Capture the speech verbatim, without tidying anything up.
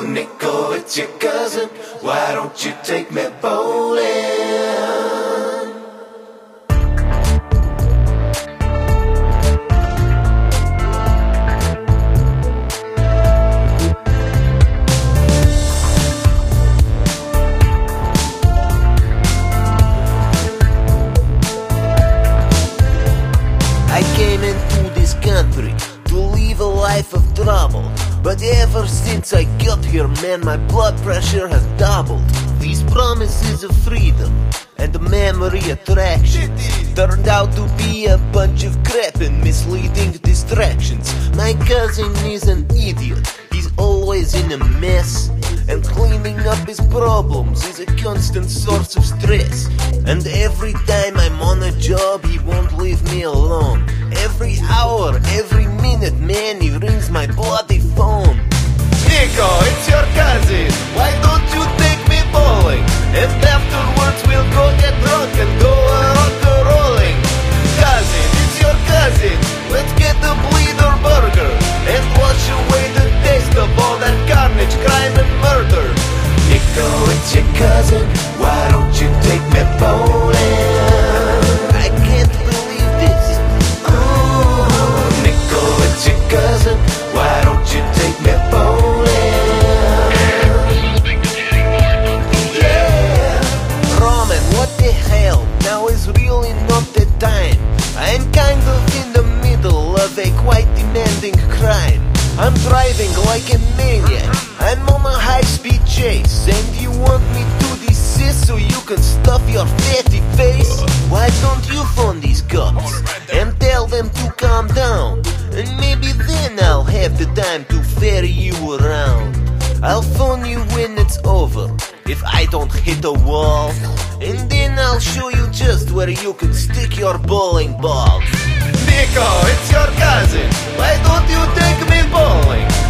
Nico, it's your cousin. Why don't you take me bowling? I came into this country to live a life of trouble, but ever since I got here, man, my blood pressure has doubled. These promises of freedom and the memory attraction turned out to be a bunch of crap and misleading distractions. My cousin is an idiot, he's always in a mess, and cleaning up his problems is a constant source of stress. And every time I'm on a job, he won't leave me alone. Every hour, every minute, man, he rings my bloody phone. Nico, it's your cousin. Why don't you take me bowling? And afterwards we'll go get drunk and go rock-a-rolling. Cousin, it's your cousin. Let's get the bleeder burger and wash away the taste of all that carnage, crime and murder. Nico, it's your cousin. Why don't you take me bowling? I can't believe this. Ooh, Nico, it's your cousin. Why don't you take me bowling? Yeah, Roman, what the hell? Now is really not the time. I'm kind of in the middle of a quite demanding crime. I'm driving like a maniac, I'm on a high-speed chase, and you want me to desist so you can stuff your fatty face? Why don't you phone these cops and tell them to calm down? And maybe then I'll have the time to ferry you around. I'll phone you when it's over, if I don't hit a wall, and then I'll show you just where you can stick your bowling balls. Nico, it's your cousin. Why don't you take me bowling?